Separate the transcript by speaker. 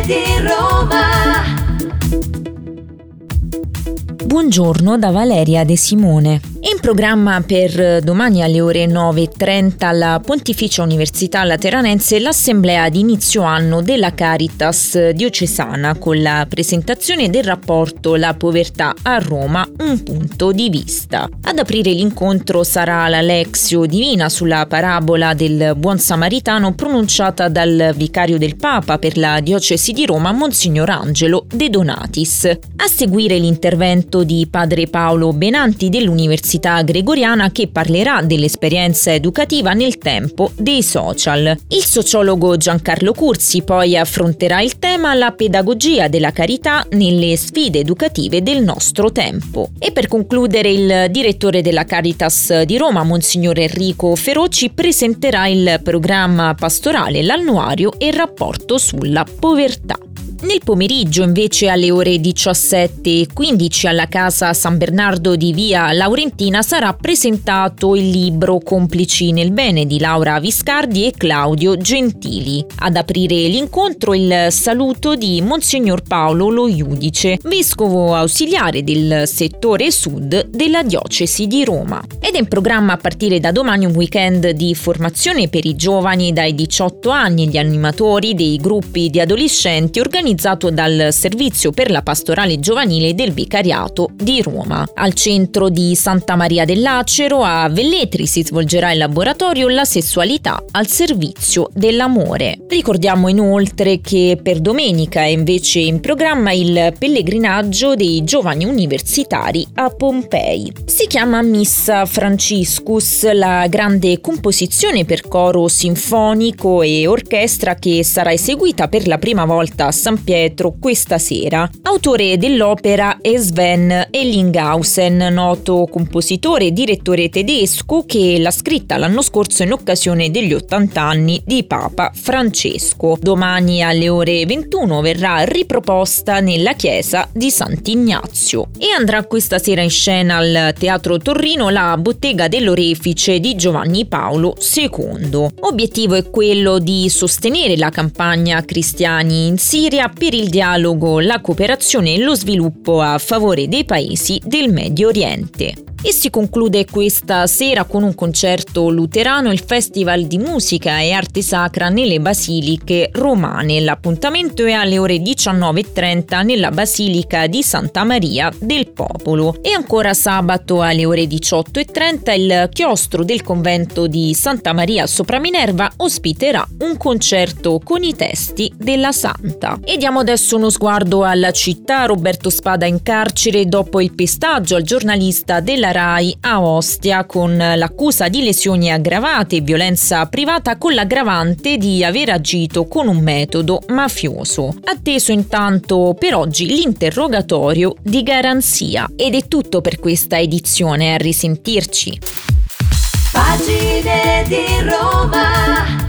Speaker 1: di Roma.
Speaker 2: Buongiorno da Valeria De Simone. In programma per domani alle ore 9:30 alla Pontificia Università Lateranense l'assemblea di inizio anno della Caritas diocesana con la presentazione del rapporto La povertà a Roma, un punto di vista. Ad aprire l'incontro sarà la Lectio Divina sulla parabola del Buon Samaritano pronunciata dal vicario del Papa per la diocesi di Roma, Monsignor Angelo De Donatis. A seguire l'intervento di padre Paolo Benanti dell'Università Gregoriana che parlerà dell'esperienza educativa nel tempo dei social. Il sociologo Giancarlo Curzi poi affronterà il tema la pedagogia della carità nelle sfide educative del nostro tempo. E per concludere il direttore della Caritas di Roma, Monsignor Enrico Feroci, presenterà il programma pastorale, l'annuario e il rapporto sulla povertà. Nel pomeriggio invece alle ore 17:15 alla Casa San Bernardo di Via Laurentina sarà presentato il libro Complici nel bene di Laura Viscardi e Claudio Gentili. Ad aprire l'incontro il saluto di Monsignor Paolo Lo Iudice, vescovo ausiliare del settore sud della diocesi di Roma. Ed è in programma a partire da domani un weekend di formazione per i giovani dai 18 anni e gli animatori dei gruppi di adolescenti organizzato dal Servizio per la Pastorale Giovanile del Vicariato di Roma. Al centro di Santa Maria del Lacero a Velletri si svolgerà il laboratorio La sessualità al servizio dell'amore. Ricordiamo inoltre che per domenica è invece in programma il pellegrinaggio dei giovani universitari a Pompei. Si chiama Missa Franciscus, la grande composizione per coro sinfonico e orchestra che sarà eseguita per la prima volta a San Pietro questa sera. Autore dell'opera è Sven Ellinghausen, noto compositore e direttore tedesco che l'ha scritta l'anno scorso in occasione degli 80 anni di Papa Francesco. Domani alle ore 21 verrà riproposta nella chiesa di Sant'Ignazio e andrà questa sera in scena al Teatro Torrino la Bottega dell'Orefice di Giovanni Paolo II. Obiettivo è quello di sostenere la campagna Cristiani in Siria per il dialogo, la cooperazione e lo sviluppo a favore dei paesi del Medio Oriente. E si conclude questa sera con un concerto luterano, il Festival di Musica e Arte Sacra nelle Basiliche Romane. L'appuntamento è alle ore 19:30 nella Basilica di Santa Maria del Popolo. E ancora sabato alle ore 18:30 il chiostro del convento di Santa Maria sopra Minerva ospiterà un concerto con i testi della Santa. E diamo adesso uno sguardo alla città. Roberto Spada in carcere dopo il pestaggio al giornalista della Rai a Ostia con l'accusa di lesioni aggravate e violenza privata con l'aggravante di aver agito con un metodo mafioso. Atteso intanto per oggi l'interrogatorio di garanzia. Ed è tutto per questa edizione, a risentirci.
Speaker 1: Pagine di Roma.